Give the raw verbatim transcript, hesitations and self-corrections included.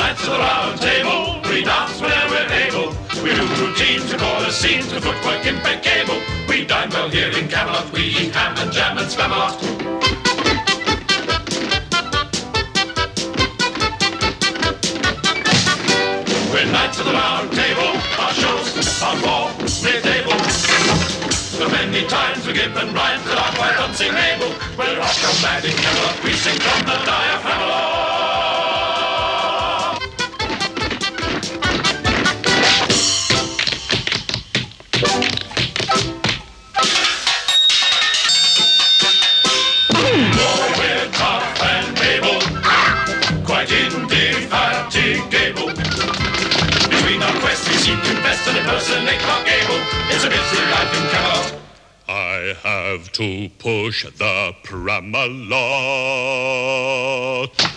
Knights of the Round Table, we dance whenever we're able. We do routines, we call the scenes, with footwork impeccable. We dine well here in Camelot, we eat ham and jam and Spamalot. We're Knights of the Round Table, our shows are for mid-table. So many times we give and rhymes that are quite unseeable. We're off from mad in Camelot, we sing from the diaphragm. To impersonate Clark Gable. It's a busy life in Camelot. I have to push the Pramalot.